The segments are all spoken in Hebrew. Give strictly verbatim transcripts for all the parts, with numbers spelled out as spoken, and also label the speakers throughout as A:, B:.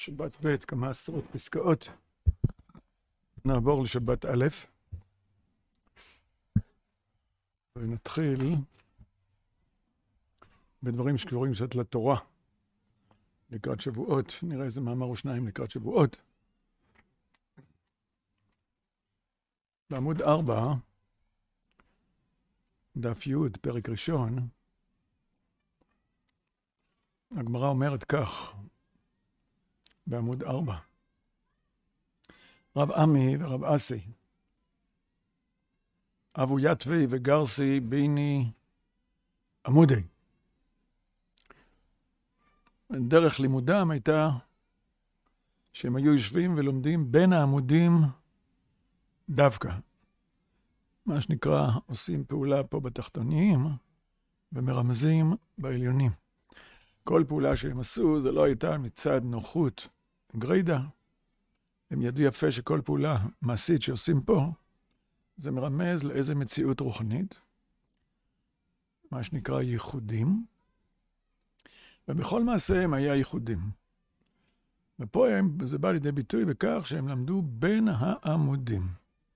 A: שבת ב' כמה עשרות פסקאות. נעבור לשבת א' ונתחיל בדברים שקשורים קצת לתורה לקראת שבועות. נראה איזה מאמר או שניים לקראת שבועות. בעמוד ארבע, דף י', פרק ראשון, הגמרא אומרת כך, בעמוד ארבע. רב עמי ורב אסי, אבו יתבי וגרסי ביני עמודי. דרך לימודם הייתה שהם היו יושבים ולומדים בין העמודים דווקא. מה שנקרא, עושים פעולה פה בתחתונים ומרמזים בעליונים. כל פעולה שהם עשו, זה לא הייתה מצד נוחות גרידה. הם ידעו יפה שכל פעולה מעשית שעושים פה, זה מרמז לאיזה מציאות רוחנית, מה שנקרא ייחודים, ובכל מעשה הם היה ייחודים. ופה הם, זה בא לידי ביטוי בכך שהם למדו בין העמודים.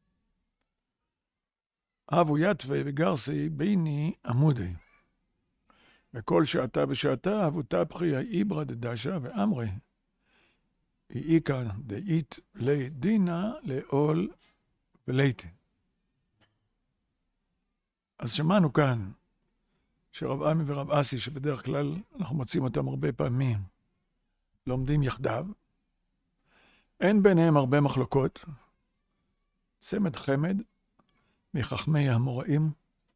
A: אבו יתבי וגרסי ביני עמודי. וכל שעתה ושעתה אבו תפחי האיברא דדשא ואמרי. איקא דאית לי דינא לעול ולייתי. אז שמענו כאן שרב עמי ורב אסי, שבדרך כלל אנחנו מוצאים אותם הרבה פעמים, לומדים יחדיו. אין ביניהם הרבה מחלוקות. צמד חמד מחכמי האמוראים.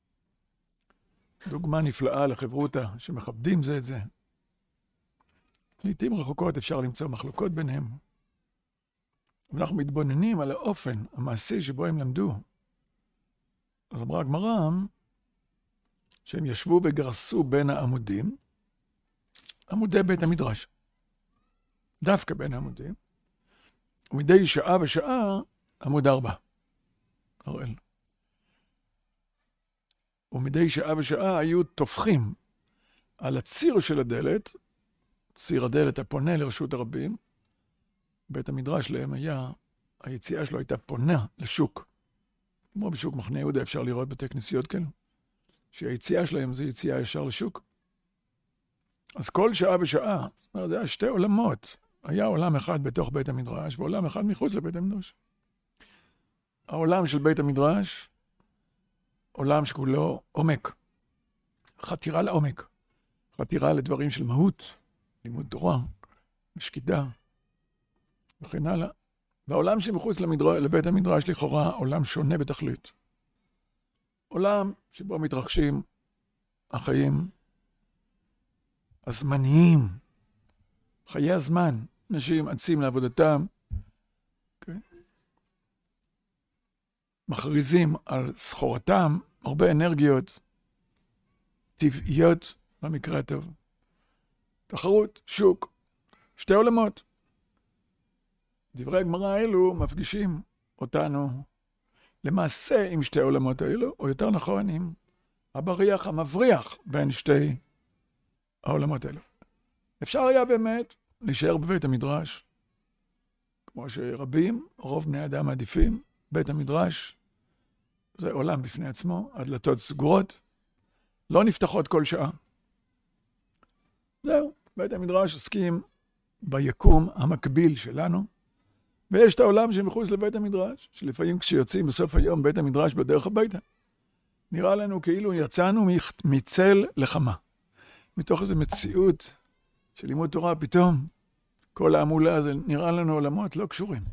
A: דוגמה נפלאה לחברותה שמכבדים זה את זה. לעתים רחוקות אפשר למצוא מחלוקות ביניהם. ואנחנו מתבוננים על האופן המעשי שבו הם למדו. אז אמרה הגמרא שהם ישבו וגרסו בין העמודים, עמודי בית המדרש. דווקא בין העמודים. ומדי שעה ושעה עמוד ארבע. הראל. ומדי שעה ושעה היו תופחים על הציר של הדלת, ציר הדלת הפונה לרשות הרבים. בית המדרש להם היה, היציאה שלו הייתה פונה לשוק. כמו בשוק מחנה יהודה אפשר לראות בתי כנסיות כאלה, שהיציאה שלהם זה יציאה ישר לשוק. אז כל שעה ושעה, זאת אומרת, זה היה שתי עולמות. היה עולם אחד בתוך בית המדרש, ועולם אחד מחוץ לבית המדרש. העולם של בית המדרש, עולם שכולו עומק, חתירה לעומק, חתירה לדברים של מהות, לימוד תורה, משקידה, וכן הלאה. והעולם שמחוץ למדרש, לבית המדרש לכאורה עולם שונה בתכלית. עולם שבו מתרחשים החיים הזמניים, חיי הזמן, אנשים עצים לעבודתם, okay. מכריזים על סחורתם, הרבה אנרגיות טבעיות במקרה הטוב. תחרות, שוק, שתי עולמות. דברי הגמרא האלו מפגישים אותנו למעשה עם שתי העולמות האלו, או יותר נכון עם הבריח המבריח בין שתי העולמות האלו. אפשר היה באמת להישאר בבית המדרש, כמו שרבים, רוב בני אדם מעדיפים, בית המדרש זה עולם בפני עצמו, הדלתות סגורות, לא נפתחות כל שעה. זהו, בית המדרש עוסקים ביקום המקביל שלנו, ויש את העולם שמחוץ לבית המדרש, שלפעמים כשיוצאים בסוף היום בית המדרש בדרך הביתה, נראה לנו כאילו יצאנו מצל לחמה. מתוך איזו מציאות של לימוד תורה, פתאום כל העמולה הזה נראה לנו עולמות לא קשורים.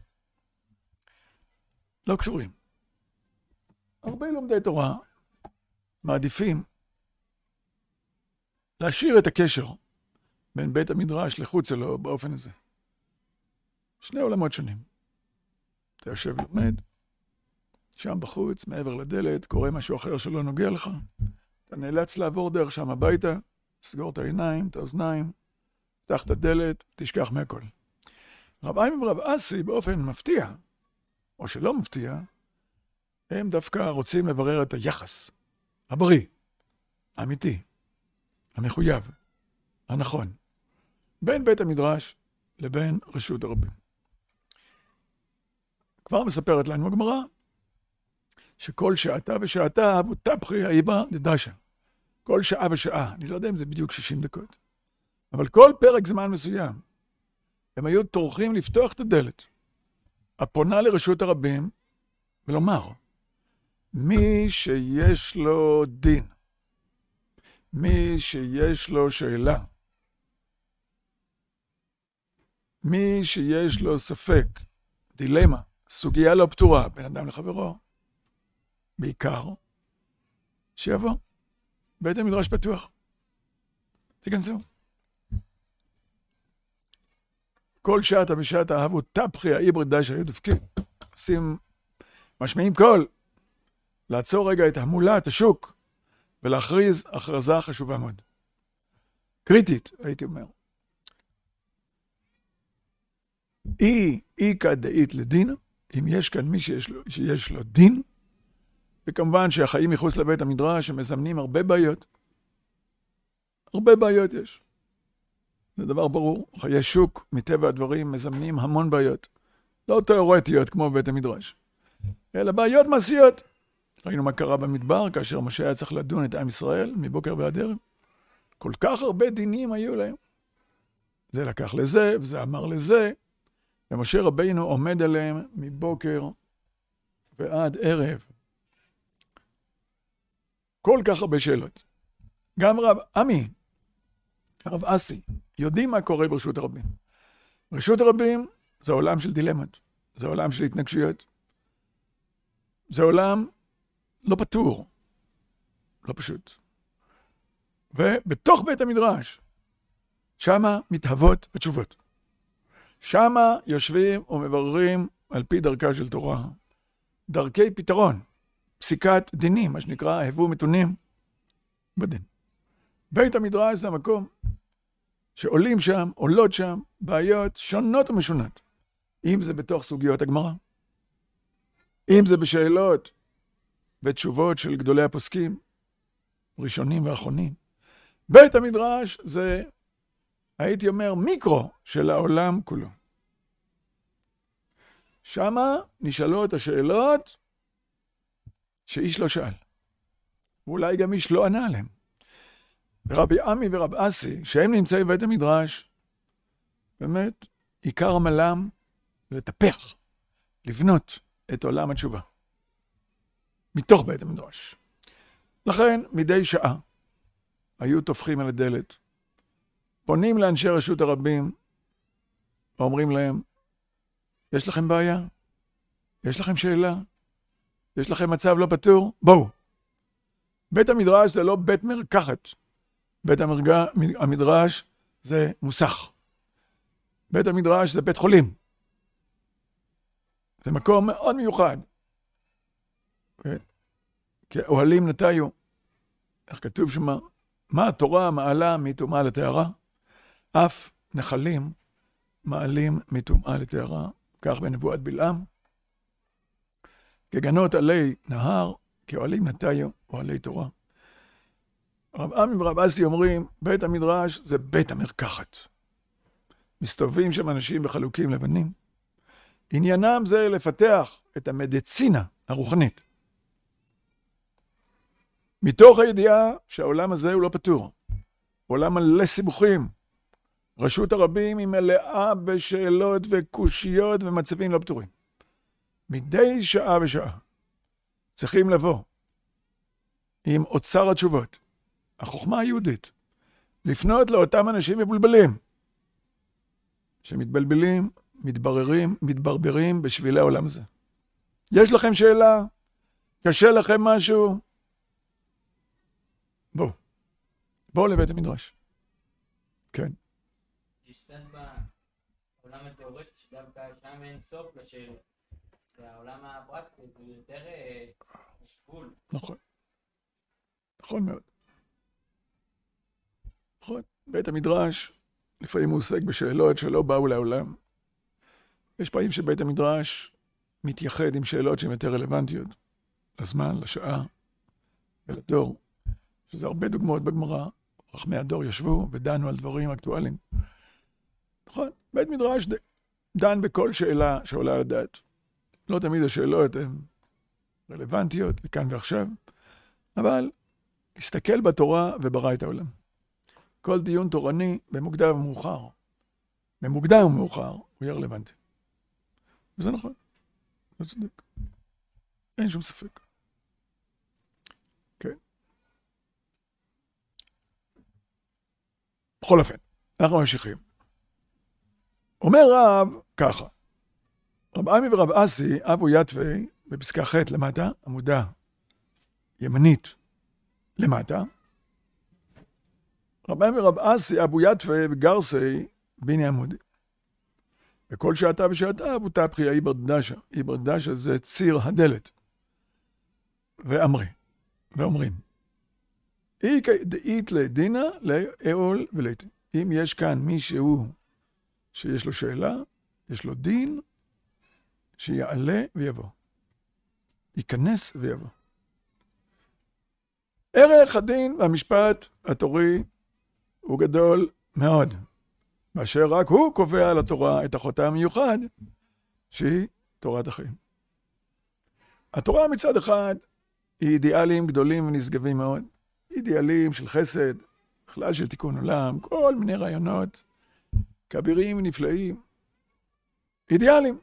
A: לא קשורים. הרבה לומדי תורה מעדיפים להשאיר את הקשר בין בית המדרש לחוץ לו באופן הזה. שני עולמות שונים. אתה יושב ולומד, שם בחוץ, מעבר לדלת, קורה משהו אחר שלא נוגע לך. אתה נאלץ לעבור דרך שם הביתה, סגור את העיניים, את האוזניים, פתח את הדלת, תשכח מהכל. רב עמי ורב אסי באופן מפתיע, או שלא מפתיע, הם דווקא רוצים לברר את היחס, הבריא, האמיתי, המחויב, הנכון, בין בית המדרש לבין רשות הרבים. כבר מספרת לנו הגמרא, שכל שעתה ושעתה, בוטפחי האיבה דדשה. כל שעה ושעה, אני לא יודע אם זה בדיוק שישים דקות, אבל כל פרק זמן מסוים, הם היו טורחים לפתוח את הדלת, הפונה לרשות הרבים, ולומר, מי שיש לו דין, מי שיש לו שאלה, מי שיש לו ספק, דילמה, סוגיה לא פתורה, בין אדם לחברו, בעיקר, שיבוא. בית המדרש פתוח. תיכנסו. כל שעתה ושעתה אהבו תפחי האיבר דשא היו דופקים. עושים, משמיעים קול. לעצור רגע את המולת השוק, ולהכריז הכרזה חשובה מאוד. קריטית, הייתי אומר. אי, אי כדאית לדין, אם יש כאן מי שיש לו, שיש לו דין, וכמובן שהחיים מחוץ לבית המדרש, הם מזמנים הרבה בעיות. הרבה בעיות יש. זה דבר ברור. חיי שוק, מטבע הדברים, מזמנים המון בעיות. לא תיאורטיות כמו בבית המדרש, אלא בעיות מעשיות. ראינו מה קרה במדבר, כאשר משה היה צריך לדון את עם ישראל, מבוקר ועד ערב. כל כך הרבה דינים היו להם. זה לקח לזה, וזה אמר לזה, ומשה רבינו עומד עליהם מבוקר ועד ערב. כל כך הרבה שאלות. גם רב עמי, רב אסי, יודעים מה קורה ברשות הרבים. ברשות הרבים זה עולם של דילמות, זה עולם של התנגשויות. זה עולם לא פתור, לא פשוט. ובתוך בית המדרש, שמה מתהוות התשובות. שמה יושבים ומבררים על פי דרכה של תורה, דרכי פתרון. פסיקת דינים, מה שנקרא, הבו מתונים בדין. בית המדרש זה המקום שעולים שם, עולות שם, בעיות שונות ומשונות. אם זה בתוך סוגיות הגמרא, אם זה בשאלות ותשובות של גדולי הפוסקים, ראשונים ואחרונים. בית המדרש זה, הייתי אומר, מיקרו של העולם כולו. שמה נשאלות השאלות שאיש לא שאל. ואולי גם איש לא ענה עליהם. ורבי עמי ורב אסי, שהם נמצאים בבית המדרש, באמת, עיקר עמלם לטפח, לבנות את עולם התשובה. מתוך בית המדרש. לכן, מדי שעה, היו תופחים על הדלת, פונים לאנשי רשות הרבים, ואומרים להם, יש לכם בעיה? יש לכם שאלה? יש לכם מצב לא פתור? בואו. בית המדרש זה לא בית מרקחת. בית המרגע, המדרש זה מוסך. בית המדרש זה בית חולים. זה מקום מאוד מיוחד. כי אוהלים נטיו, איך כתוב שמה, מה התורה מעלה מטומאה לטהרה? אף נחלים מעלים מטומאה לטהרה, כך בנבואת בלעם. כגנות עלי נהר, כאוהלים נטיו, אוהלי תורה. רב עמי ורב אסי אומרים, בית המדרש זה בית המרקחת. מסתובבים שם אנשים בחלוקים לבנים. עניינם זה לפתח את המדיצינה הרוחנית. מתוך הידיעה שהעולם הזה הוא לא פתור. עולם מלא סיבוכים. רשות הרבים היא מלאה בשאלות וקושיות ומצבים לא פתורים. מדי שעה ושעה צריכים לבוא עם אוצר התשובות, החוכמה היהודית, לפנות לאותם אנשים מבולבלים, שמתבלבלים, מתבררים, מתברברים בשבילי העולם הזה. יש לכם שאלה? קשה לכם משהו? בואו. בואו לבית המדרש. כן.
B: יש קצת בעולם התיאורטי שגם שם אין סוף לשאלות. והעולם הפרקטי זה יותר שפול.
A: נכון. נכון מאוד. נכון. בית המדרש לפעמים הוא עוסק בשאלות שלא באו לעולם. יש פעמים שבית המדרש מתייחד עם שאלות שהן יותר רלוונטיות לזמן, לשעה ולדור. שזה הרבה דוגמאות בגמרא. חכמי הדור ישבו ודנו על דברים אקטואליים. נכון? בית מדרש דן בכל שאלה שעולה על הדעת. לא תמיד השאלות הן רלוונטיות, לכאן ועכשיו, אבל הסתכל בתורה וברא את העולם. כל דיון תורני במוקדם ומאוחר, במוקדם ומאוחר, הוא יהיה רלוונטי. וזה נכון, זה צודק. אין שום ספק. כן. בכל אופן, אנחנו ממשיכים. אומר רב ככה, רב עמי ורב אסי, אבו יתווה, בפסקה ח' למטה, עמודה ימנית למטה, רב עמי ורב אסי, אבו יתווה וגרסי, ביני עמודי. וכל שעתה ושעתה, אבו תפחי, איבר דדשה. איבר דדשה זה ציר הדלת. ואמרי, ואומרים, דאית לדינה, לאול ולתי. אם יש כאן מישהו שיש לו שאלה, יש לו דין, שיעלה ויבוא. ייכנס ויבוא. ערך הדין והמשפט התורי הוא גדול מאוד, מאשר רק הוא קובע על התורה את החותם המיוחד, שהיא תורת החיים. התורה מצד אחד היא אידיאלים גדולים ונשגבים מאוד, אידיאלים של חסד, בכלל של תיקון עולם, כל מיני רעיונות, כבירים ונפלאים, אידיאלים.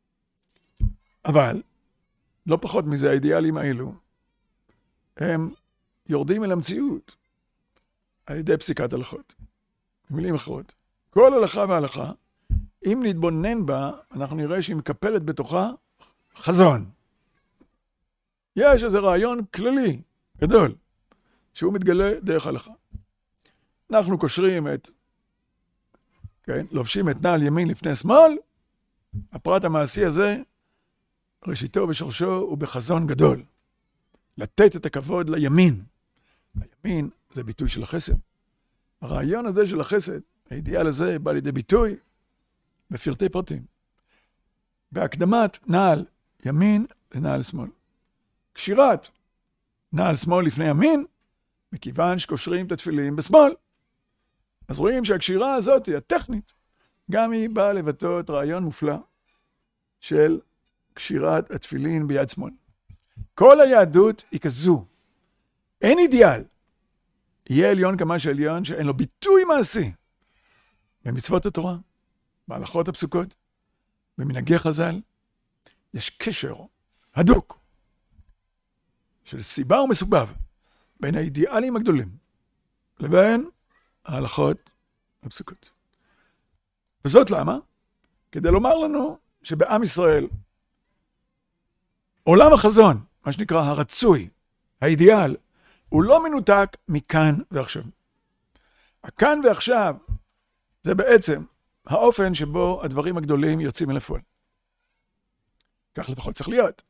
A: אבל, לא פחות מזה, האידיאלים האלו, הם יורדים אל המציאות על ידי פסיקת הלכות. במילים אחרות, כל הלכה והלכה, אם נתבונן בה, אנחנו נראה שהיא מקפלת בתוכה חזון. יש איזה רעיון כללי, גדול, שהוא מתגלה דרך הלכה. אנחנו קושרים את, כן, לובשים את נעל ימין לפני שמאל, הפרט המעשי הזה, ראשיתו ושורשו הוא בחזון גדול. לתת את הכבוד לימין. הימין זה ביטוי של החסד. הרעיון הזה של החסד, האידיאל הזה בא לידי ביטוי בפרטי פרטים. בהקדמת נעל ימין לנעל שמאל. קשירת נעל שמאל לפני ימין, מכיוון שקושרים את התפילים בשמאל. אז רואים שהקשירה הזאת היא הטכנית, גם היא באה לבטא רעיון מופלא של קשירת התפילין ביד שמאל. כל היהדות היא כזו. אין אידיאל. יהיה עליון כמה שעליון שאין לו ביטוי מעשי. במצוות התורה, בהלכות הפסוקות, במנהגי חז"ל, יש קשר הדוק של סיבה ומסובב בין האידיאלים הגדולים לבין ההלכות הפסוקות. וזאת למה? כדי לומר לנו שבעם ישראל עולם החזון, מה שנקרא הרצוי, האידיאל, הוא לא מנותק מכאן ועכשיו. הכאן ועכשיו זה בעצם האופן שבו הדברים הגדולים יוצאים אל הפועל. כך לפחות צריך להיות.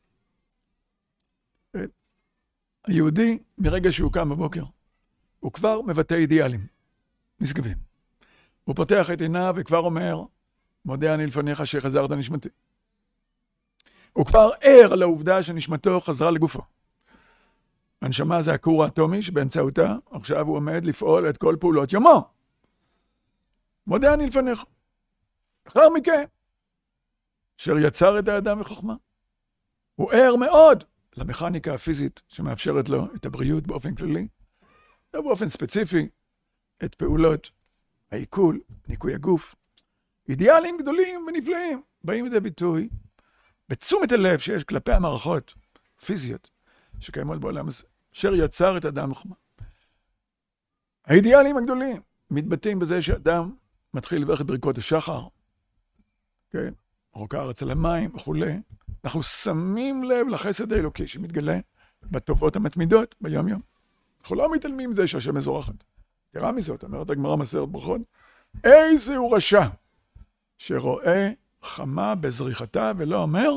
A: היהודי, מרגע שהוא קם בבוקר, הוא כבר מבטא אידיאלים, נשגבים. הוא פותח את עיניו וכבר אומר, מודה אני לפניך שחזרת נשמתי. הוא כבר ער לעובדה שנשמתו חזרה לגופו. הנשמה זה הכור האטומי שבאמצעותה, עכשיו הוא עומד לפעול את כל פעולות יומו. מודה אני לפניך. אחר מכן, אשר יצר את האדם בחוכמה. הוא ער מאוד למכניקה הפיזית שמאפשרת לו את הבריאות באופן כללי, ובאופן ספציפי את פעולות העיכול, ניקוי הגוף. אידיאלים גדולים ונפלאים באים לידי ביטוי בתשומת הלב שיש כלפי המערכות פיזיות שקיימות בעולם הזה, אשר יצר את האדם בחוכמה. האידיאלים הגדולים מתבטאים בזה שאדם מתחיל לברך את ברכות השחר, כן, רוקע הארץ על המים וכו'. אנחנו שמים לב לחסד האלוקי שמתגלה בטובות המתמידות ביום יום. אנחנו לא מתעלמים מזה שהשם מזורחת. תראה מזאת, אומרת הגמרא מסכת ברכות, איזה הוא רשע שרואה חמה בזריחתה ולא אומר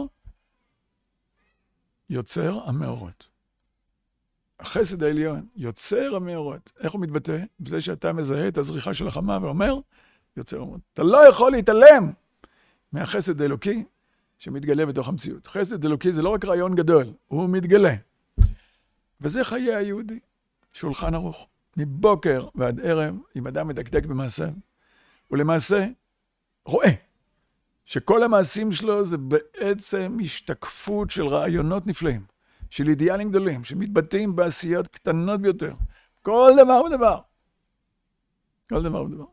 A: יוצר המאורות. החסד העליון יוצר המאורות. איך הוא מתבטא? בזה שאתה מזהה את הזריחה של החמה ואומר יוצר המאורות. אתה לא יכול להתעלם מהחסד האלוקי שמתגלה בתוך המציאות. חסד אלוקי זה לא רק רעיון גדול, הוא מתגלה. וזה חיי היהודי, שולחן ערוך. מבוקר ועד ערב, אם אדם מדקדק במעשה, ולמעשה, רואה שכל המעשים שלו זה בעצם השתקפות של רעיונות נפלאים, של אידיאלים גדולים, שמתבטאים בעשיות קטנות ביותר. כל דבר ודבר. כל דבר ודבר.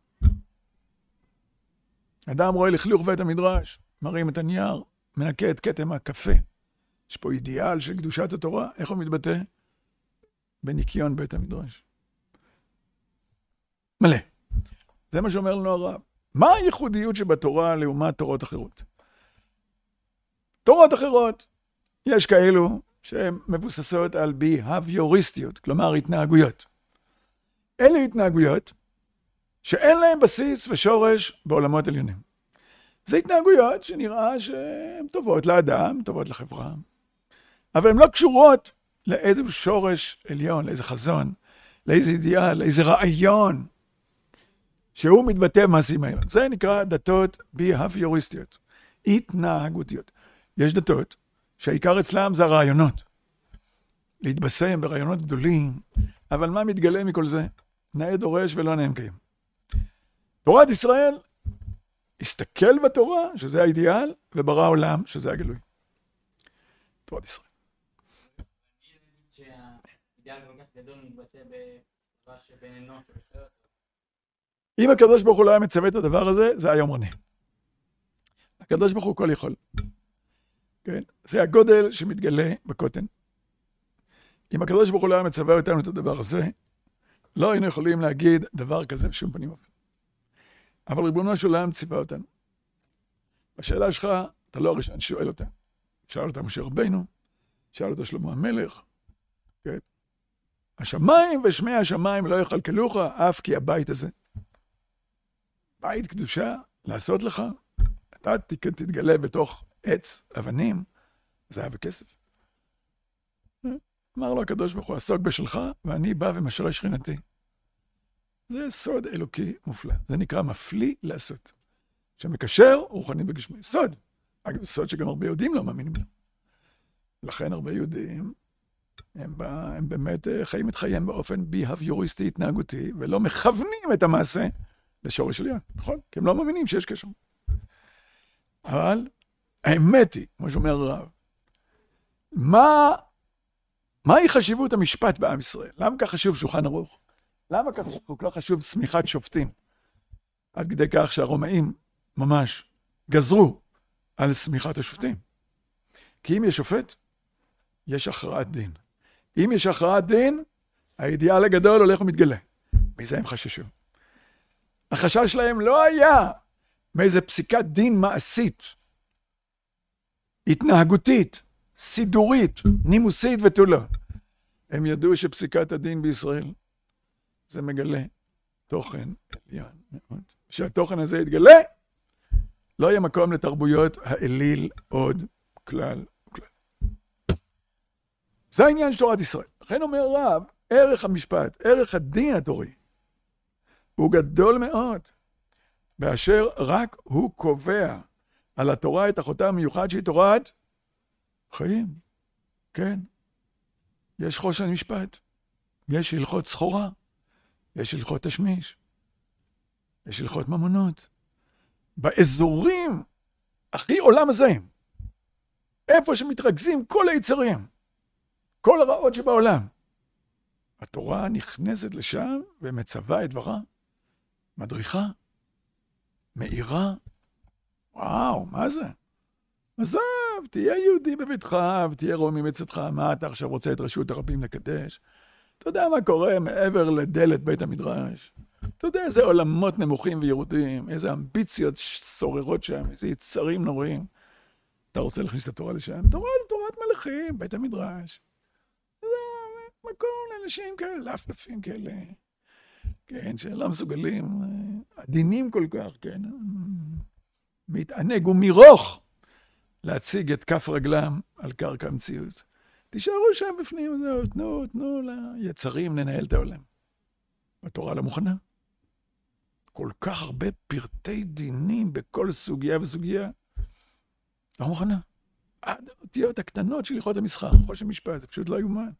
A: אדם רואה לכלוך בית המדרש, מרים את הנייר, מנקה את כתם הקפה. יש פה אידיאל של קדושת התורה, איך הוא מתבטא? בניקיון בית המדרש. מלא. זה מה שאומר לנו הרב. מה הייחודיות שבתורה לעומת תורות אחרות? תורות אחרות, יש כאלו שהן מבוססות על בהביוריסטיות, כלומר התנהגויות. אלה התנהגויות שאין להן בסיס ושורש בעולמות עליונים. זה התנהגויות שנראה שהן טובות לאדם, טובות לחברה, אבל הן לא קשורות לאיזה שורש עליון, לאיזה חזון, לאיזה אידיאל, לאיזה רעיון, שהוא מתבטא במעשים האלה. זה נקרא דתות בהביוריסטיות, התנהגותיות. יש דתות שהעיקר אצלם זה הרעיונות. להתבשם ברעיונות גדולים, אבל מה מתגלה מכל זה? נאה דורש ולא נאה מקיים. תורת ישראל הסתכל בתורה, שזה האידיאל, וברא העולם, שזה הגלוי. תורת ישראל.
B: שהאידיאל כל כך גדול מתבטא בדבר שבין אנוש ובסדר.
A: אם הקדוש ברוך הוא לא היה מצווה את הדבר הזה, זה היה יומרני. הקדוש ברוך הוא כל יכול. כן? זה הגודל שמתגלה בקוטן. אם הקדוש ברוך הוא לא היה מצווה אותנו את הדבר הזה, לא היינו יכולים להגיד דבר כזה בשום פנים אופן. אבל ריבונו של עולם ציווה אותנו. בשאלה שלך, אתה לא הראשון שואל אותה. שאל אותה משה רבינו, שאל אותה שלמה המלך. כן? השמיים ושמי השמיים לא יכלכלוך, אף כי הבית הזה. בית קדושה, לעשות לך, אתה תתגלה בתוך עץ, אבנים, זהב וכסף. אמר לו הקדוש ברוך הוא, עסוק בשלך, ואני בא ומשרה שכינתי. זה סוד אלוקי מופלא. זה נקרא מפליא לעשות. שמקשר רוחני בגשמי. סוד. אגב, סוד שגם הרבה יהודים לא מאמינים לו. לכן הרבה יהודים, הם, בא, הם באמת חיים את חייהם באופן בהביוריסטי התנהגותי, ולא מכוונים את המעשה לשורש עליון, נכון? כי הם לא מאמינים שיש קשר. אבל האמת היא, כמו שאומר הרב, מה, מהי חשיבות המשפט בעם ישראל? למה כך חשוב שולחן ערוך? למה כך כל כך חשוב סמיכת שופטים? עד כדי כך שהרומאים ממש גזרו על סמיכת השופטים. כי אם יש שופט, יש הכרעת דין. אם יש הכרעת דין, האידיאל הגדול הולך ומתגלה. מזה הם חששו. החשש שלהם לא היה מאיזה פסיקת דין מעשית, התנהגותית, סידורית, נימוסית ותו לא. הם ידעו שפסיקת הדין בישראל זה מגלה תוכן עליון מאוד. כשהתוכן הזה יתגלה, לא יהיה מקום לתרבויות האליל עוד כלל וכלל. זה העניין של תורת ישראל. לכן אומר רב, ערך המשפט, ערך הדין התורי, הוא גדול מאוד, באשר רק הוא קובע על התורה את החותם המיוחד שהיא תורת חיים. כן. יש חושן משפט, יש הלכות סחורה, יש הלכות תשמיש, יש הלכות ממונות. באזורים הכי עולם הזה, איפה שמתרכזים כל היצרים, כל הרעות שבעולם, התורה נכנסת לשם ומצווה את דברה, מדריכה, מאירה. וואו, מה זה? עזב, תהיה יהודי בביתך ותהיה רומי מצדך. מה אתה עכשיו רוצה את רשות הרבים לקדש? אתה יודע מה קורה מעבר לדלת בית המדרש? אתה יודע איזה עולמות נמוכים וירודים, איזה אמביציות שוררות שם, איזה יצרים נוראים. אתה רוצה להכניס את התורה לשם? תורה זה תורת מלאכים, בית המדרש. זה מקום לאנשים כאלה, לפלפים כאלה. כן, שלא מסוגלים, עדינים כל כך, כן. מתענג ומירוך להציג את כף רגלם על קרקע המציאות. תישארו שם בפנים, זהו, תנו, תנו ליצרים לנהל את העולם. התורה לא מוכנה. כל כך הרבה פרטי דינים בכל סוגיה וסוגיה. לא מוכנה. האותיות הקטנות של הלכות המסחר, חושן משפט, זה פשוט לא יאומן.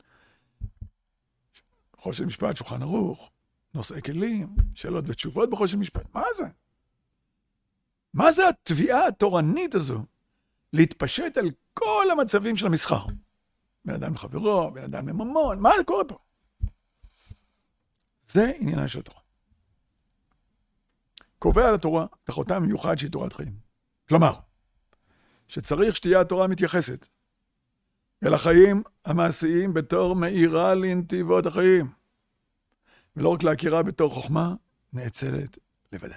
A: חושן משפט, שולחן ערוך, נושאי כלים, שאלות ותשובות בחושן משפט. מה זה? מה זה התביעה התורנית הזו? להתפשט על כל המצבים של המסחר. בן אדם לחברו, בן אדם לממון, מה קורה פה? זה עניינה של התורה. קובע על התורה את החותם המיוחד שהיא תורת חיים. כלומר, שצריך שתהיה התורה מתייחסת אל החיים המעשיים בתור מאירה לנתיבות החיים, ולא רק להכירה בתור חוכמה נאצלת לבדה.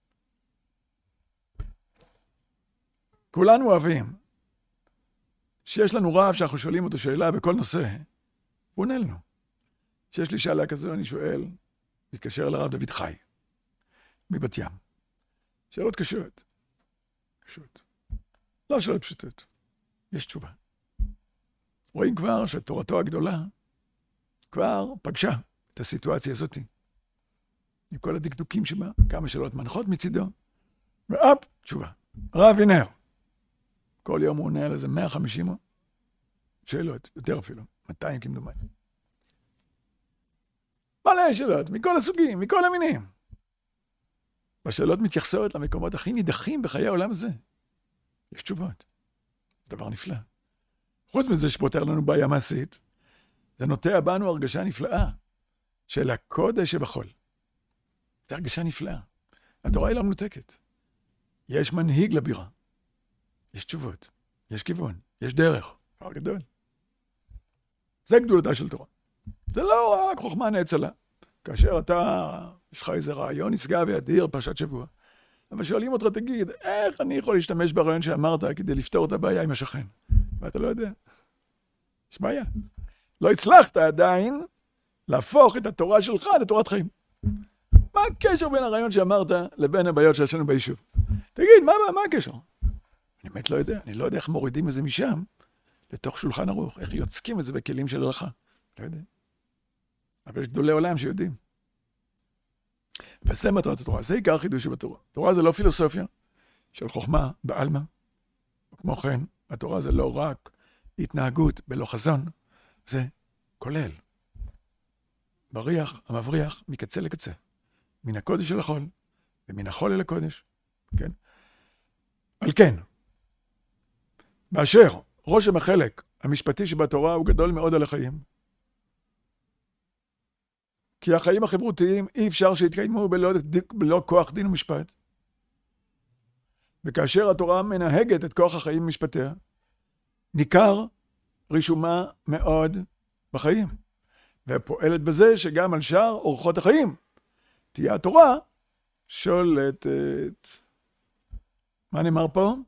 A: כולנו אוהבים שיש לנו רב שאנחנו שואלים אותו שאלה בכל נושא, הוא עונה לנו. שיש לי שאלה כזו, אני שואל, מתקשר לרב דוד חי, מבת ים. שאלות קשות. קשות. לא שאלות פשוטות. יש תשובה. רואים כבר שתורתו הגדולה כבר פגשה את הסיטואציה הזאת. עם כל הדקדוקים שבה, כמה שאלות מנחות מצידו, ואופ, תשובה. רב וינר. כל יום הוא עונה על איזה מאה וחמישים שאלות, יותר אפילו, מאתיים כמדומני. מלא שאלות, מכל הסוגים, מכל המינים. והשאלות מתייחסות למקומות הכי נידחים בחיי העולם הזה. יש תשובות. דבר נפלא. חוץ מזה שפותר לנו בעיה מעשית, זה נוטע בנו הרגשה נפלאה של הקודש שבחול. זה הרגשה נפלאה. התורה היא לא מנותקת. יש מנהיג לבירה. יש תשובות, יש כיוון, יש דרך. דבר גדול. זה גדולתה של תורה. זה לא רק חוכמה נאצלה. כאשר אתה, יש לך איזה רעיון נשגב ואדיר, פרשת שבוע. אבל שואלים אותך, תגיד, איך אני יכול להשתמש ברעיון שאמרת כדי לפתור את הבעיה עם השכן? ואתה לא יודע. יש בעיה. לא הצלחת עדיין להפוך את התורה שלך לתורת חיים. מה הקשר בין הרעיון שאמרת לבין הבעיות שעשינו ביישוב? תגיד, מה, מה, מה הקשר? אני באמת לא יודע. אני לא יודע איך מורידים את זה משם לתוך שולחן ערוך. איך יוצקים את זה בכלים של הלכה. לא יודע. אבל יש גדולי עולם שיודעים. וזה מטרת התורה. זה עיקר חידוש שבתורה. תורה זה לא פילוסופיה של חוכמה בעלמא. כמו כן, התורה זה לא רק התנהגות בלא חזון. זה כולל. בריח המבריח מקצה לקצה. מן הקודש אל החול, ומן החול אל הקודש. כן? על כן, באשר רושם החלק המשפטי שבתורה הוא גדול מאוד על החיים. כי החיים החברותיים אי אפשר שיתקיימו בלא, בלא כוח דין ומשפט. וכאשר התורה מנהגת את כוח החיים ומשפטיה, ניכר רישומה מאוד בחיים. ופועלת בזה שגם על שאר אורחות החיים תהיה התורה שולטת. מה נאמר פה?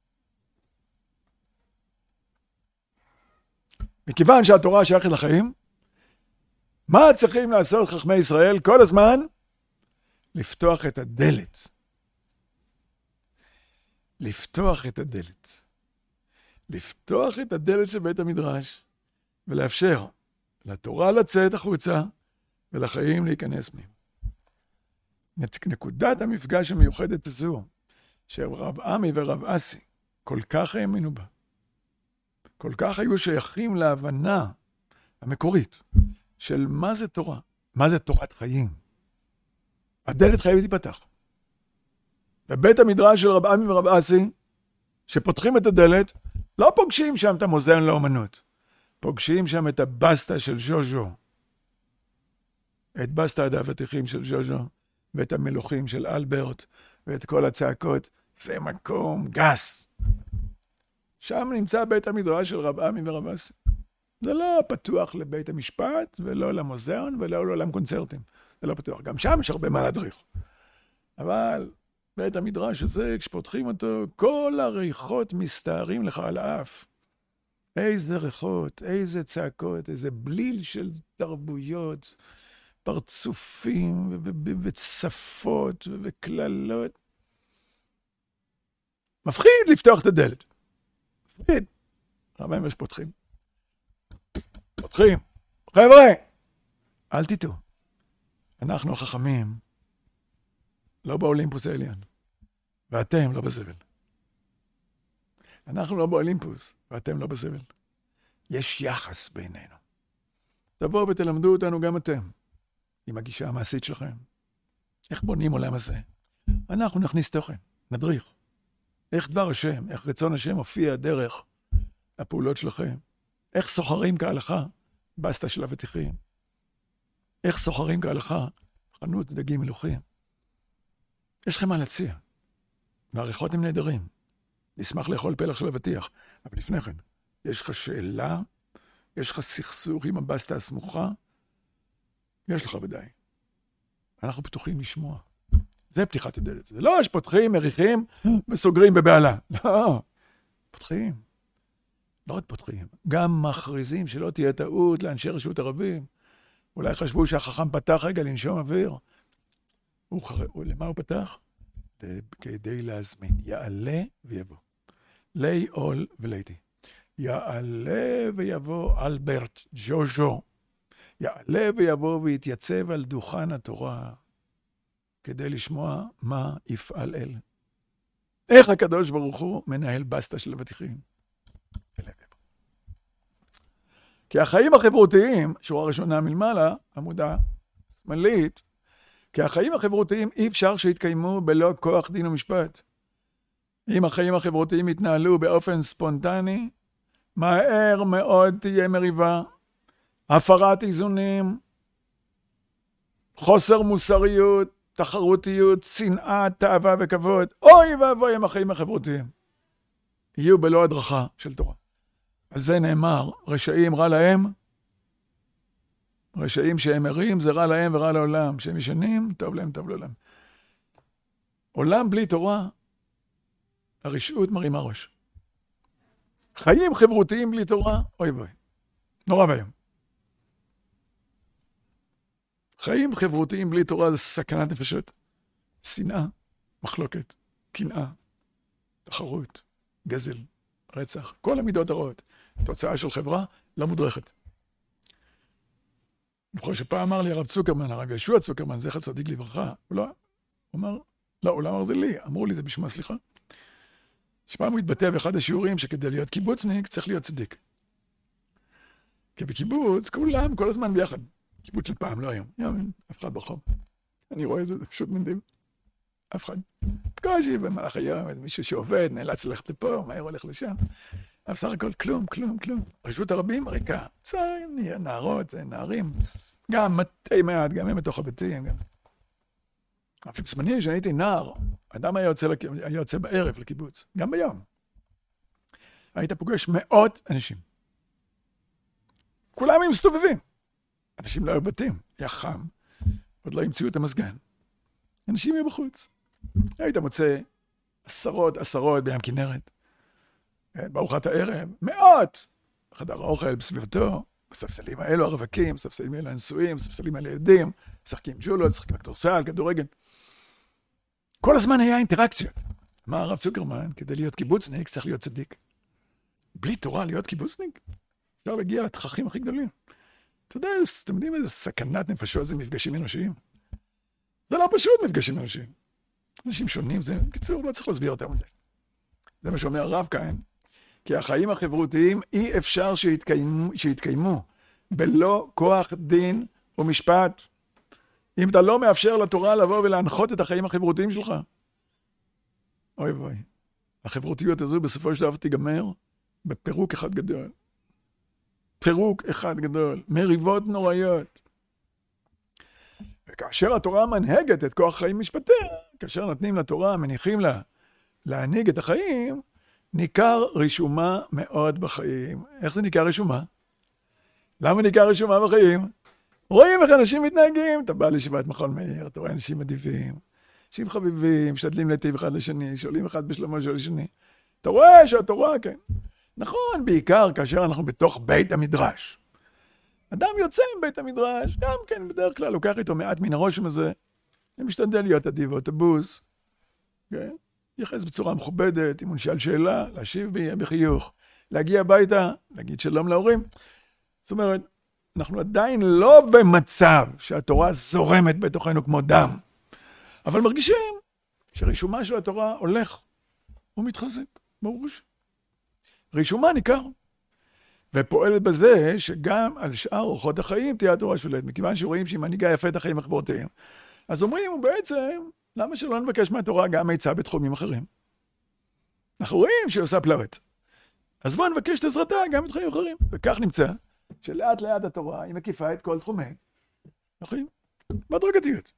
A: מכיוון שהתורה שייכת לחיים, מה צריכים לעשות חכמי ישראל כל הזמן? לפתוח את הדלת. לפתוח את הדלת. לפתוח את הדלת של בית המדרש, ולאפשר לתורה לצאת החוצה, ולחיים להיכנס פנים. נקודת המפגש המיוחדת הזו, שרב עמי ורב אסי כל כך האמינו בה, כל כך היו שייכים להבנה המקורית, של מה זה תורה, מה זה תורת חיים. הדלת חייבת להיפתח. בבית המדרש של רב עמי ורב אסי, שפותחים את הדלת, לא פוגשים שם את המוזיאון לאומנות, פוגשים שם את הבסטה של ז'וז'ו, את בסטה האבטיחים של ז'וז'ו, ואת המלוכים של אלברט, ואת כל הצעקות. זה מקום גס. שם נמצא בית המדרש של רב עמי ורב אסי. זה לא פתוח לבית המשפט, ולא למוזיאון, ולא לעולם קונצרטים. זה לא פתוח. גם שם יש הרבה מה להדריך. אבל בית המדרש הזה, כשפותחים אותו, כל הריחות מסתערים לך על האף. איזה ריחות, איזה צעקות, איזה בליל של תרבויות, פרצופים וצפות וכללות. מפחיד לפתוח את הדלת. מפחיד. למה הם יש פותחים? פותחים. חבר'ה, אל תטעו. אנחנו החכמים לא באולימפוס העליון, ואתם לא בזבל. אנחנו לא באולימפוס, ואתם לא בזבל. יש יחס בינינו. תבואו ותלמדו אותנו גם אתם, עם הגישה המעשית שלכם. איך בונים עולם הזה? אנחנו נכניס תוכן, נדריך. איך דבר השם, איך רצון השם הופיע דרך הפעולות שלכם. איך סוחרים כהלכה בסטה של אבטיחים. איך סוחרים כהלכה חנות דגים מלוכים. יש לכם מה להציע. והעריכות הם נהדרים. נשמח לאכול פלח של אבטיח. אבל לפני כן, יש לך שאלה, יש לך סכסוך עם הבסטה הסמוכה, יש לך ודאי. אנחנו פתוחים לשמוע. זה פתיחת הדלת. זה לא שפותחים, מריחים וסוגרים בבעלה. לא, פותחים. לא רק פותחים, גם מכריזים שלא תהיה טעות לאנשי רשות הרבים. אולי חשבו שהחכם פתח רגע לנשום אוויר. הוא חר... למה הוא פתח? כדי להזמין. יעלה ויבוא. לי אול וליתי. יעלה ויבוא אלברט ג'וז'ו. יעלה ויבוא ויתייצב על דוכן התורה כדי לשמוע מה יפעל אל. איך הקדוש ברוך הוא מנהל בסטה של אבטיחים. כי החיים החברותיים, שורה ראשונה מלמעלה, עמודה שמאלית, כי החיים החברותיים אי אפשר שיתקיימו בלא כוח דין ומשפט. אם החיים החברותיים יתנהלו באופן ספונטני, מהר מאוד תהיה מריבה, הפרת איזונים, חוסר מוסריות, תחרותיות, שנאה, תאווה וכבוד. אוי ואבוי הם החיים החברותיים. יהיו בלא הדרכה של תורה. על זה נאמר, רשעים רע להם, רשעים שהם ערים זה רע להם ורע לעולם, שהם ישנים, טוב להם, טוב לעולם. עולם בלי תורה, הרשעות מרימה ראש. חיים חברותיים בלי תורה, אוי בוי, נורא והיום. חיים חברותיים בלי תורה זה סכנת נפשות, שנאה, מחלוקת, קנאה, תחרות, גזל, רצח, כל המידות הרעות. תוצאה של חברה לא מודרכת. אני חושב שפעם אמר לי הרב צוקרמן, הרב ישוע צוקרמן, זכר צדיק לברכה, הוא לא, הוא אמר, לא, הוא לא אמר זה לי, אמרו לי זה בשמה, סליחה. שפעם הוא התבטא באחד השיעורים שכדי להיות קיבוצניק צריך להיות צדיק. כי בקיבוץ כולם כל הזמן ביחד. קיבוץ של פעם, לא היום. יאמן, אף אחד ברחוב. אני רואה את זה, זה פשוט מנדים. אף אחד. פגשי במהלך היום, מישהו שעובד, נאלץ ללכת לפה, מהר הולך לשם. אבל סך הכל כלום, כלום, כלום. רשות הרבים ריקה. צערים, נערות, נערים. גם מתי מעט, גם הם בתוך הבתים. גם. אבל בזמני שהייתי נער, אדם היה יוצא, היה יוצא בערב לקיבוץ, גם ביום. היית פוגש מאות אנשים. כולם היו מסתובבים. אנשים לא היו בתים, היה חם, עוד לא המציאו את המזגן. אנשים היו בחוץ. היית מוצא עשרות, עשרות בים כנרת. בארוחת הערב, מאות. חדר האוכל בסביבתו, בספסלים האלו הרווקים, בספסלים האלו הנשואים, בספסלים האלו ילדים, משחקים ג'ולות, משחקים בכדורסל, כדורגל. כל הזמן היה אינטראקציות. אמר הרב צוקרמן, כדי להיות קיבוצניק צריך להיות צדיק. בלי תורה להיות קיבוצניק? אפשר להגיע לתככים הכי גדולים. אתה יודע, אתם יודעים איזה סכנת נפשות זה מפגשים אנושיים? זה לא פשוט מפגשים אנושיים. אנשים שונים, זה בקיצור, לא צריך להסביר אותם. זה מה שאומר הרב כאן, כי החיים החברותיים אי אפשר שיתקיימו, שיתקיימו בלא כוח דין ומשפט. אם אתה לא מאפשר לתורה לבוא ולהנחות את החיים החברותיים שלך. אוי ואוי. החברותיות הזו בסופו של דבר תיגמר בפירוק אחד גדול. פירוק אחד גדול. מריבות נוראיות. וכאשר התורה מנהגת את כוח חיים משפטיה, כאשר נותנים לתורה, מניחים לה להנהיג את החיים, ניכר רישומה מאוד בחיים. איך זה ניכר רישומה? למה ניכר רישומה בחיים? רואים איך אנשים מתנהגים. אתה בא לישיבת מכון מאיר, אתה רואה אנשים אדיבים, אנשים חביבים, משתדלים להיטיב אחד לשני, שואלים אחד בשלומו של השני. אתה רואה שהתורה, כן. נכון, בעיקר כאשר אנחנו בתוך בית המדרש. אדם יוצא עם בית המדרש, גם כן בדרך כלל לוקח איתו מעט מן הרושם הזה, ומשתדל להיות אדיב באוטובוס, כן? יחס בצורה מכובדת, אם הוא נשאל שאלה, להשיב בחיוך, להגיע הביתה, להגיד שלום להורים. זאת אומרת, אנחנו עדיין לא במצב שהתורה זורמת בתוכנו כמו דם, אבל מרגישים שרישומה של התורה הולך ומתחזק, ברור ש... רישומה ניכר, ופועלת בזה שגם על שאר אורחות החיים תהיה התורה שולטת, מכיוון שרואים שהיא מנהיגה יפה את החיים החברתיים. אז אומרים, בעצם, למה שלא נבקש מהתורה גם עצה בתחומים אחרים? אנחנו רואים שהיא עושה פלאות. אז בואו נבקש את עזרתה גם בתחומים אחרים. וכך נמצא שלאט לאט התורה היא מקיפה את כל תחומי החיים. בהדרגתיות.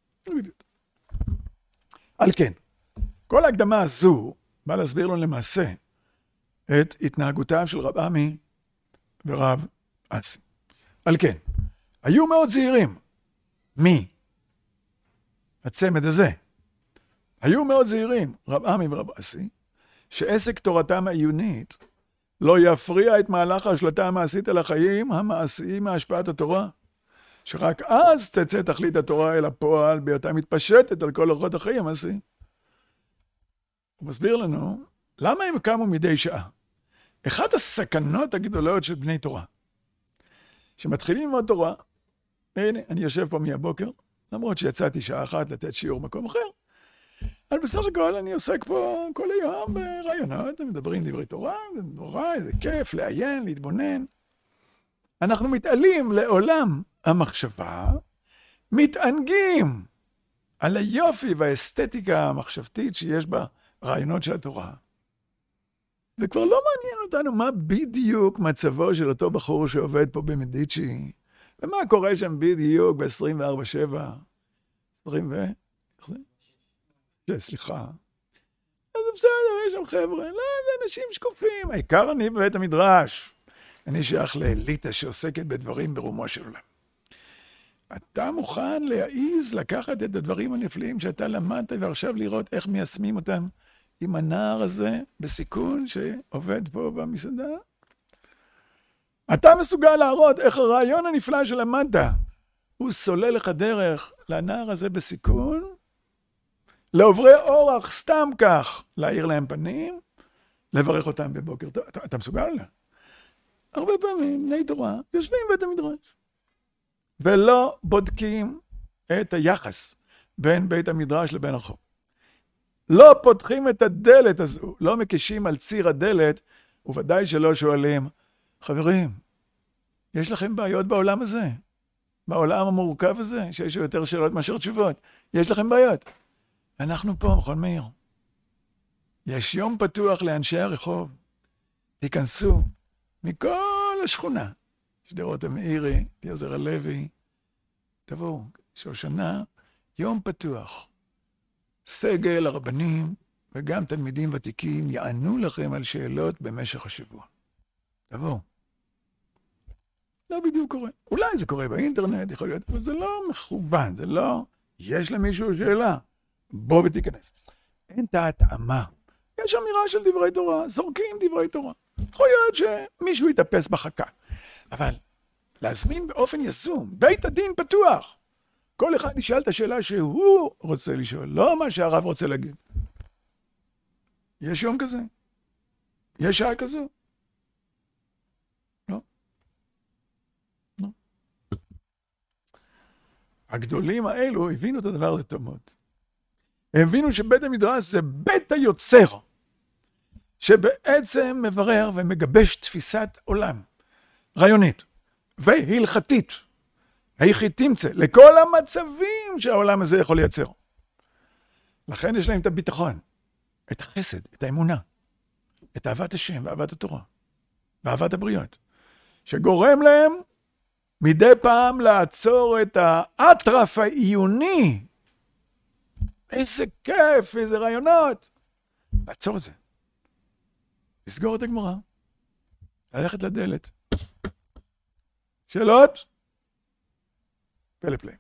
A: על כן, כל ההקדמה הזו באה להסביר לנו למעשה את התנהגותם של רב עמי ורב אסי. על כן, היו מאוד זהירים. מי? הצמד הזה. היו מאוד זהירים, רב עמי ורב אסי, שעסק תורתם העיונית לא יפריע את מהלך ההשלטה המעשית על החיים המעשיים מהשפעת התורה, שרק אז תצא תכלית התורה אל הפועל בהיותה מתפשטת על כל אורחות החיים המעשיים. הוא מסביר לנו למה הם קמו מדי שעה. אחת הסכנות הגדולות של בני תורה, שמתחילים ללמוד תורה, הנה, אני יושב פה מהבוקר, למרות שיצאתי שעה אחת לתת שיעור מקום אחר, אבל בסך הכל אני עוסק פה כל היום ברעיונות, מדברים דברי תורה, זה נורא, זה כיף, לעיין, להתבונן. אנחנו מתעלים לעולם המחשבה, מתענגים על היופי והאסתטיקה המחשבתית שיש ברעיונות של התורה. וכבר לא מעניין אותנו מה בדיוק מצבו של אותו בחור שעובד פה במדיצ'י, ומה קורה שם בדיוק ב-עשרים וארבע שבע, עשרים ו... איך זה? סליחה. אז בסדר, יש שם חבר'ה, לא, זה אנשים שקופים. העיקר אני בבית המדרש. אני שייך לאליטה שעוסקת בדברים ברומו של עולם. אתה מוכן להעיז לקחת את הדברים הנפלאים שאתה למדת, ועכשיו לראות איך מיישמים אותם עם הנער הזה בסיכון שעובד פה במסעדה? אתה מסוגל להראות איך הרעיון הנפלא שלמדת, הוא סולל לך דרך לנער הזה בסיכון, לעוברי אורח סתם כך, להאיר להם פנים, לברך אותם בבוקר טוב. אתה, אתה מסוגל לה? הרבה פעמים בני תורה יושבים בבית המדרש, ולא בודקים את היחס בין בית המדרש לבין הרחוב. לא פותחים את הדלת הזו, לא מקישים על ציר הדלת, וודאי שלא שואלים, חברים, יש לכם בעיות בעולם הזה? בעולם המורכב הזה, שיש יותר שאלות מאשר תשובות. יש לכם בעיות? אנחנו פה, מכון מאיר. יש יום פתוח לאנשי הרחוב. תיכנסו מכל השכונה. שדרות המאירי, יוזר הלוי. תבואו, שושנה, יום פתוח. סגל, הרבנים וגם תלמידים ותיקים יענו לכם על שאלות במשך השבוע. תבואו. לא בדיוק קורה. אולי זה קורה באינטרנט, יכול להיות, אבל זה לא מכוון, זה לא, יש למישהו שאלה, בוא ותיכנס. אין את ההתאמה. יש אמירה של דברי תורה, זורקים דברי תורה. יכול להיות שמישהו יתאפס בחכה. אבל להזמין באופן יזום, בית הדין פתוח. כל אחד ישאל את השאלה שהוא רוצה לשאול, לא מה שהרב רוצה להגיד. יש יום כזה? יש שעה כזו? לא. לא. הגדולים האלו הבינו את הדבר הזה טוב מאוד. הם הבינו שבית המדרש זה בית היוצר, שבעצם מברר ומגבש תפיסת עולם, רעיונית והלכתית, היכי תמצא, לכל המצבים שהעולם הזה יכול לייצר. לכן יש להם את הביטחון, את החסד, את האמונה, את אהבת השם ואהבת התורה, ואהבת הבריות, שגורם להם מדי פעם לעצור את האטרף העיוני. איזה כיף, איזה רעיונות. לעצור את זה. לסגור את הגמרא. ללכת לדלת. שאלות? פלא פלא.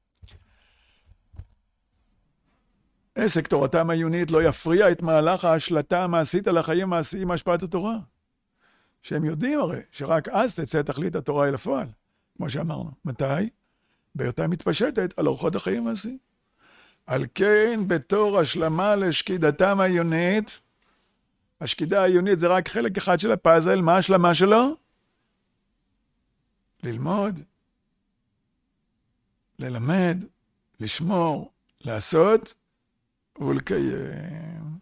A: עסק תורתם העיונית לא יפריע את מהלך ההשלטה המעשית על החיים המעשיים מהשפעת התורה. שהם יודעים הרי שרק אז תצא תכלית התורה אל הפועל. כמו שאמרנו. מתי? בהיותה מתפשטת על אורחות החיים המעשיים. על כן בתור השלמה לשקידתם העיונית, השקידה העיונית זה רק חלק אחד של הפאזל, מה השלמה שלו? ללמוד, ללמד, לשמור, לעשות ולקיים.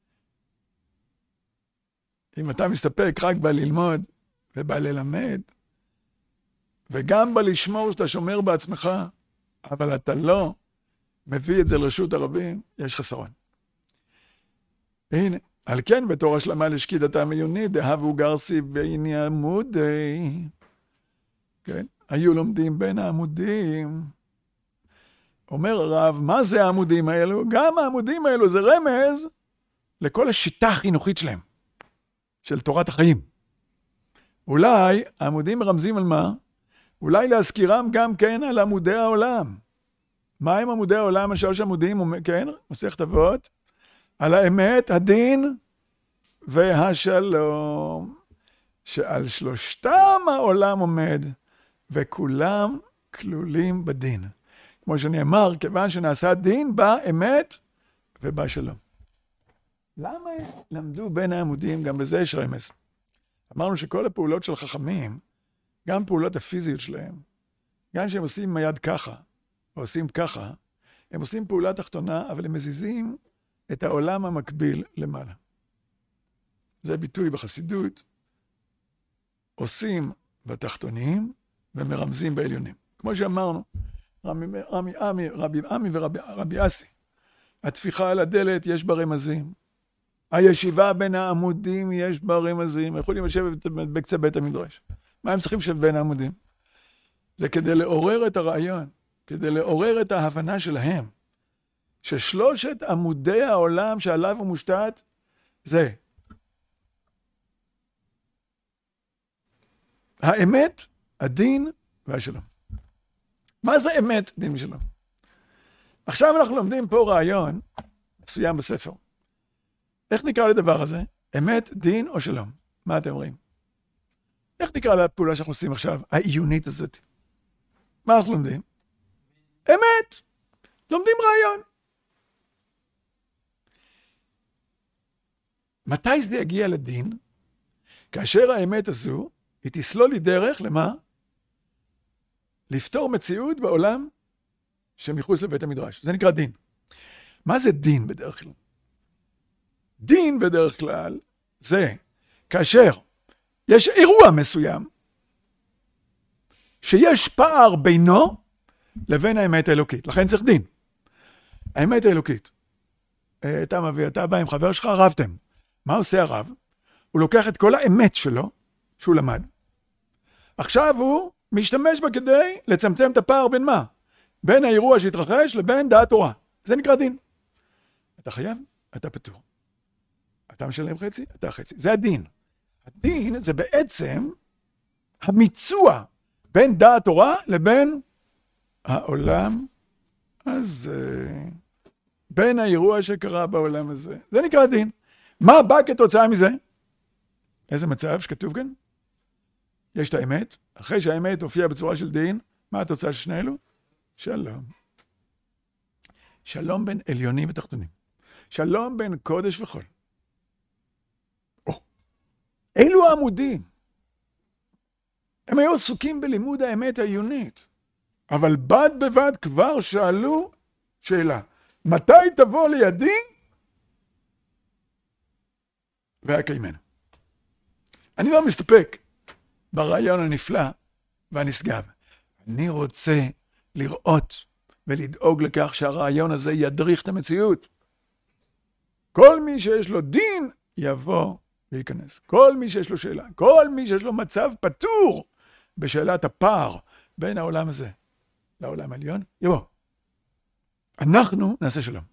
A: אם אתה מסתפק רק בללמוד ובללמד, וגם בלשמור שאתה שומר בעצמך, אבל אתה לא מביא את זה לרשות הרבים, יש חסרון. הנה, על כן, בתור השלמה לשקידתם עיונית, דהבו גרסי בעיני עמודי. כן? היו לומדים בין העמודים. אומר הרב, מה זה העמודים האלו? גם העמודים האלו זה רמז לכל השיטה החינוכית שלהם, של תורת החיים. אולי העמודים מרמזים על מה? אולי להזכירם גם כן על עמודי העולם. מה הם עמודי העולם? השלוש עמודים, כן? מסכת אבות. על האמת, הדין והשלום. שעל שלושתם העולם עומד, וכולם כלולים בדין. כמו שנאמר, כיוון שנעשה דין, בא אמת ובא שלום. למה למדו בין העמודים? גם בזה יש רמז. אמרנו שכל הפעולות של חכמים, גם פעולות הפיזיות שלהם, גם שהם עושים עם היד ככה, או עושים ככה, הם עושים פעולה תחתונה, אבל הם מזיזים את העולם המקביל למעלה. זה ביטוי בחסידות, עושים בתחתונים ומרמזים בעליונים. כמו שאמרנו, רבי עמי, רבי עמי ורבי אסי, התפיחה על הדלת יש בה רמזים, הישיבה בין העמודים יש בה רמזים, יכולים לשבת בקצה בית המדרש. מה הם צריכים לשבת בין העמודים? זה כדי לעורר את הרעיון, כדי לעורר את ההבנה שלהם, ששלושת עמודי העולם שעליו הוא מושתת, זה האמת, הדין והשלום. מה זה אמת, דין ושלום? עכשיו אנחנו לומדים פה רעיון מסוים בספר. איך נקרא לדבר הזה? אמת, דין או שלום? מה אתם אומרים? איך נקרא לפעולה שאנחנו עושים עכשיו, העיונית הזאת? מה אנחנו לומדים? אמת. לומדים רעיון. מתי זה יגיע לדין? כאשר האמת הזו, היא תסלול לי דרך למה? לפתור מציאות בעולם שמחוץ לבית המדרש. זה נקרא דין. מה זה דין בדרך כלל? דין בדרך כלל זה כאשר יש אירוע מסוים שיש פער בינו לבין האמת האלוקית. לכן צריך דין. האמת האלוקית. אתה מביא, אתה בא עם חבר שלך, רבתם. מה עושה הרב? הוא לוקח את כל האמת שלו, שהוא למד. עכשיו הוא משתמש בה כדי לצמצם את הפער בין מה? בין האירוע שהתרחש לבין דעת תורה. זה נקרא דין. אתה חייב, אתה פטור. אתה משלם חצי, אתה חצי. זה הדין. הדין זה בעצם המיצוע בין דעת תורה לבין העולם הזה. בין האירוע שקרה בעולם הזה. זה נקרא דין. מה בא כתוצאה מזה? איזה מצב שכתוב כאן? יש את האמת. אחרי שהאמת הופיעה בצורה של דין, מה התוצאה של שני אלו? שלום. שלום בין עליונים ותחתונים. שלום בין קודש וחול. או, אלו העמודים. הם היו עסוקים בלימוד האמת העיונית. אבל בד בבד כבר שאלו שאלה. מתי תבוא לידי? והקיימנו. אני לא מסתפק ברעיון הנפלא והנשגב. אני רוצה לראות ולדאוג לכך שהרעיון הזה ידריך את המציאות. כל מי שיש לו דין יבוא וייכנס. כל מי שיש לו שאלה, כל מי שיש לו מצב פתור בשאלת הפער בין העולם הזה לעולם העליון, יבוא. אנחנו נעשה שלום.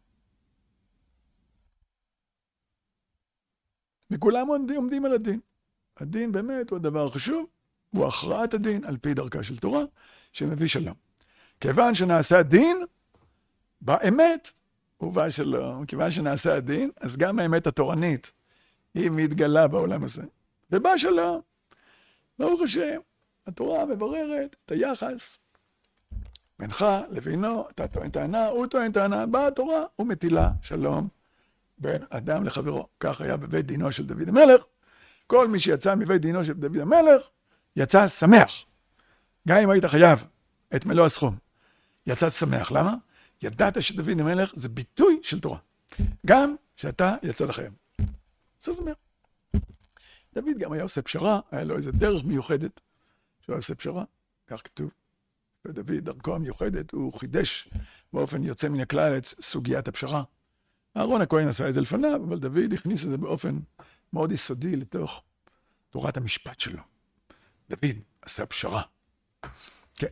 A: וכולם עומדים על הדין. הדין באמת הוא הדבר החשוב, הוא הכרעת הדין על פי דרכה של תורה, שמביא שלום. כיוון שנעשה הדין, באמת הוא בא שלום. כיוון שנעשה הדין, אז גם האמת התורנית היא מתגלה בעולם הזה. ובא שלום. ברוך השם, התורה מבררת את היחס בינך לבינו, אתה טוען טענה, הוא טוען טענה, באה התורה ומטילה שלום בין אדם לחברו. כך היה בבית דינו של דוד המלך. כל מי שיצא מבית דינו של דוד המלך, יצא שמח. גם אם היית חייב את מלוא הסכום, יצא שמח. למה? ידעת שדוד המלך זה ביטוי של תורה. גם שאתה יצא לחיים. זה שמח. דוד גם היה עושה פשרה, היה לו איזה דרך מיוחדת שהוא עושה פשרה, כך כתוב. ודוד, דרכו המיוחדת, הוא חידש באופן יוצא מן הכלל את סוגיית הפשרה. אהרון הכהן עשה את זה לפניו, אבל דוד הכניס את זה באופן מאוד יסודי לתוך תורת המשפט שלו. דוד עשה פשרה. כן.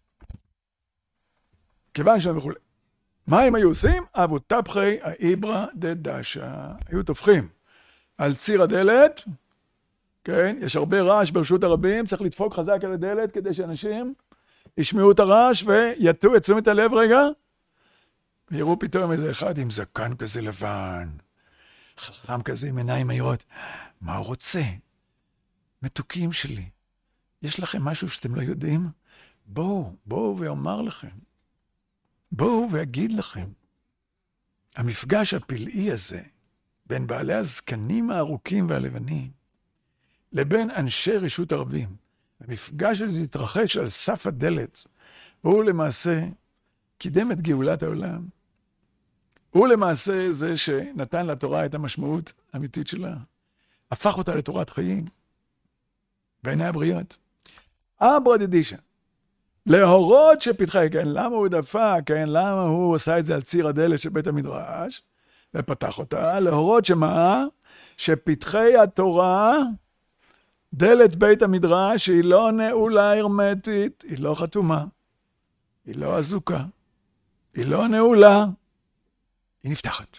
A: כיוון שם וכו'. מה הם היו עושים? אבו טפחי האיברה דדשה. היו טופחים על ציר הדלת, כן? יש הרבה רעש ברשות הרבים, צריך לדפוק חזק על הדלת כדי שאנשים ישמעו את הרעש ויתו את תשומת הלב רגע. ויראו פתאום איזה אחד עם זקן כזה לבן, חכם כזה עם עיניים מהירות. מה הוא רוצה? מתוקים שלי, יש לכם משהו שאתם לא יודעים? בואו, בואו ואומר לכם. בואו ואגיד לכם. המפגש הפלאי הזה, בין בעלי הזקנים הארוכים והלבנים, לבין אנשי רשות הרבים, המפגש הזה התרחש על סף הדלת, הוא למעשה קידם את גאולת העולם. הוא למעשה זה שנתן לתורה את המשמעות האמיתית שלה, הפך אותה לתורת חיים, בעיני הבריות. אברה דדישה, להורות שפתחי, כן, למה הוא דפק, כן, למה הוא עשה את זה על ציר הדלת של בית המדרש, ופתח אותה, להורות שמה? שפתחי התורה, דלת בית המדרש, היא לא נעולה הרמטית, היא לא חתומה, היא לא אזוקה, היא לא נעולה, היא נפתחת.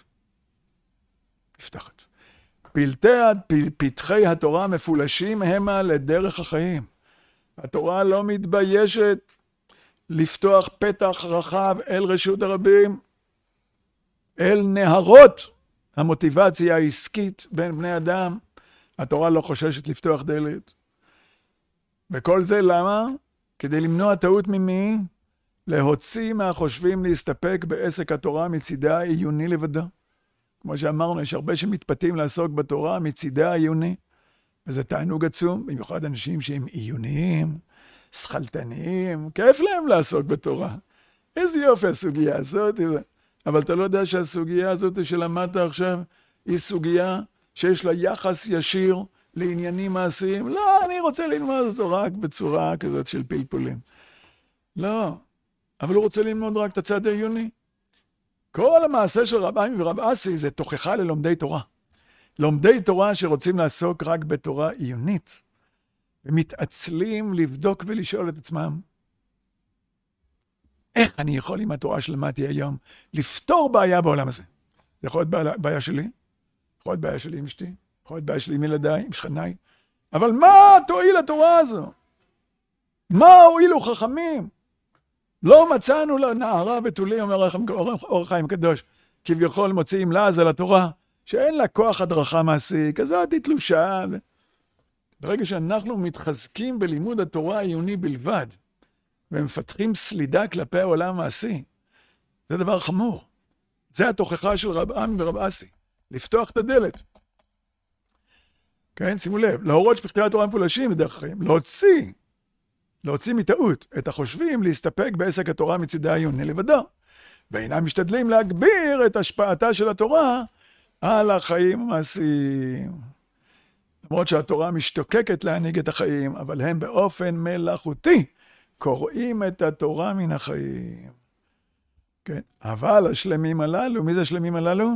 A: נפתחת. פלטי, פתחי התורה מפולשים המה לדרך החיים. התורה לא מתביישת לפתוח פתח רחב אל רשות הרבים, אל נהרות המוטיבציה העסקית בין בני אדם. התורה לא חוששת לפתוח דלת. וכל זה למה? כדי למנוע טעות ממי? להוציא מהחושבים להסתפק בעסק התורה מצידה העיוני לבדו. כמו שאמרנו, יש הרבה שמתפתים לעסוק בתורה מצידה העיוני. וזה תענוג עצום, במיוחד אנשים שהם עיוניים, שכלתניים, כיף להם לעסוק בתורה. איזה יופי הסוגיה הזאת. אבל אתה לא יודע שהסוגיה הזאת שלמדת עכשיו, היא סוגיה שיש לה יחס ישיר לעניינים מעשיים. לא, אני רוצה ללמוד אותו רק בצורה כזאת של פלפולים. לא, אבל הוא רוצה ללמוד רק את הצד העיוני. כל המעשה של רב עמי ורב אסי זה תוכחה ללומדי תורה. לומדי תורה שרוצים לעסוק רק בתורה עיונית, ומתעצלים לבדוק ולשאול את עצמם, איך אני יכול עם התורה שלמדתי היום לפתור בעיה בעולם הזה? זה יכול להיות בעיה שלי, יכול להיות בעיה שלי עם אשתי, יכול להיות בעיה שלי עם ילדיי, עם שכניי, אבל מה תועיל התורה הזו? מה הועילו חכמים? לא מצאנו לנערה בתולי, אומר אור החיים הקדוש, כביכול מוציאים לעז על התורה, שאין לה כוח הדרכה מעשי, כזאת היא תלושה. ברגע שאנחנו מתחזקים בלימוד התורה העיוני בלבד, ומפתחים סלידה כלפי העולם המעשי, זה דבר חמור. זה התוכחה של רב עמי ורב אסי, לפתוח את הדלת. כן, שימו לב, להורות שפכתי התורה מפולשים בדרך החיים, להוציא, להוציא מטעות את החושבים להסתפק בעסק התורה מצידה העיוני לבדו, ואינם משתדלים להגביר את השפעתה של התורה על החיים המעשיים. למרות שהתורה משתוקקת להנהיג את החיים, אבל הם באופן מלאכותי קוראים את התורה מן החיים. כן, אבל השלמים הללו, מי זה השלמים הללו?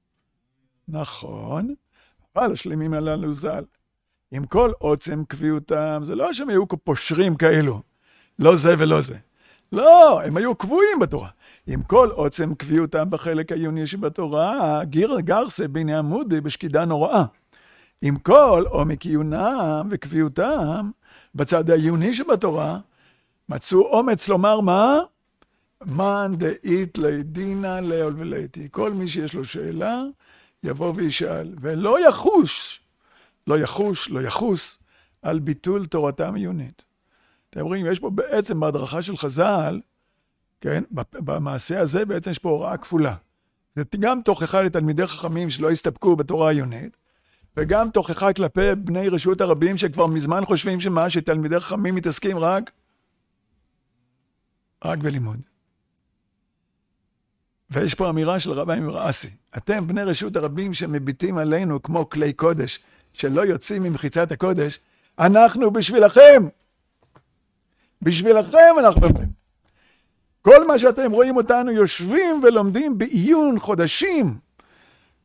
A: נכון, אבל השלמים הללו ז"ל, עם כל עוצם קביעותם, זה לא שהם היו פושרים כאלו, לא זה ולא זה. לא, הם היו קבועים בתורה. עם כל עוצם קביעותם בחלק העיוני שבתורה, גיר גרסה ביני עמודי בשקידה נוראה. עם כל עומק עיונם וקביעותם בצד העיוני שבתורה, מצאו אומץ לומר מה? מן דאית לידינה לאול ולאתי. כל מי שיש לו שאלה, יבוא וישאל, ולא יחוש, לא יחוש, לא יחוס, על ביטול תורתם עיונית. אתם רואים, יש פה בעצם בהדרכה של חז"ל, כן, במעשה הזה בעצם יש פה הוראה כפולה. זה גם תוכחה לתלמידי חכמים שלא הסתפקו בתורה העיונית, וגם תוכחה כלפי בני רשות הרבים שכבר מזמן חושבים שמה, שתלמידי חכמים מתעסקים רק, רק בלימוד. ויש פה אמירה של רב עמי ורב אסי, אתם בני רשות הרבים שמביטים עלינו כמו כלי קודש, שלא יוצאים ממחיצת הקודש, אנחנו בשבילכם. בשבילכם אנחנו אומרים. כל מה שאתם רואים אותנו יושבים ולומדים בעיון חודשים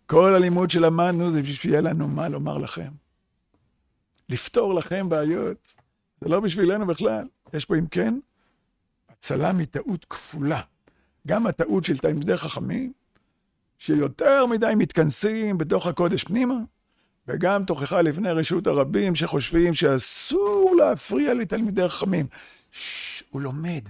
A: כל הלימוד שלמדנו זה בשביל שיהיה לנו מה לומר לכם. לפתור לכם בעיות. זה לא בשבילנו בכלל. יש פה אם כן, הצלה מטעות כפולה. גם הטעות של תלמידי חכמים, שיותר מדי מתכנסים בתוך הקודש פנימה, וגם תוכחה לפני רשות הרבים שחושבים שאסור להפריע לתלמידי חכמים. ששש, הוא לומד.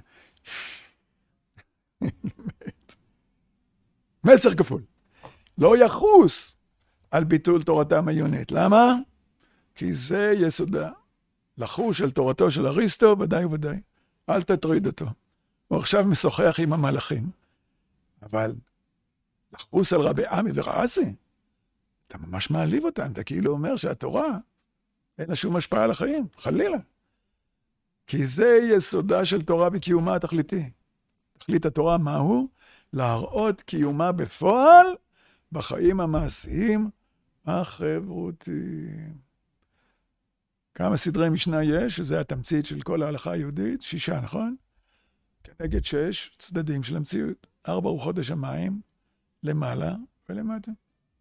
A: מסר כפול. לא יחוס על ביטול תורתם העיונית. למה? כי זה יסודה. לחוש על תורתו של אריסטו, ודאי וודאי. אל תטריד אותו. הוא עכשיו משוחח עם המלאכים. אבל לחוס על רבי עמי ורעסי, אתה ממש מעליב אותם. אתה כאילו אומר שהתורה אין לה שום השפעה על החיים. חלילה. כי זה יסודה של תורה בקיומה התכליתי. תכלית התורה מהו? להראות קיומה בפועל בחיים המעשיים החברותיים. כמה סדרי משנה יש, שזה התמצית של כל ההלכה היהודית? שישה, נכון? כנגד שש צדדים של המציאות. ארבע רוחות השמיים, למעלה ולמטה.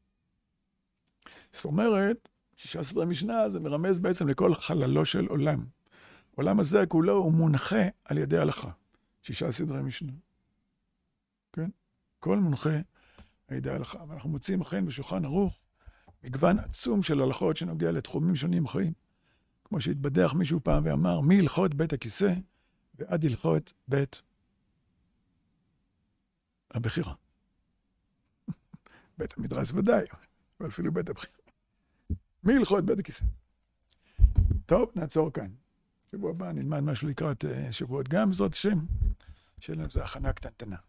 A: זאת אומרת, שישה סדרי משנה זה מרמז בעצם לכל חללו של עולם. עולם הזה כולו הוא מונחה על ידי הלכה. שישה סדרי משנה. כן? כל מונחה על ידי הלכה. ואנחנו מוצאים אכן בשולחן ערוך מגוון עצום של הלכות שנוגע לתחומים שונים בחיים. כמו שהתבדח מישהו פעם ואמר, מהלכות בית הכיסא ועד הלכות בית הבחירה. בית המדרש ודאי, אבל אפילו בית הבחירה. מהלכות בית הכיסא. טוב, נעצור כאן. שבוע הבא נלמד משהו לקראת שבועות גם, בעזרת השם. שיהיה לנו איזו הכנה קטנטנה.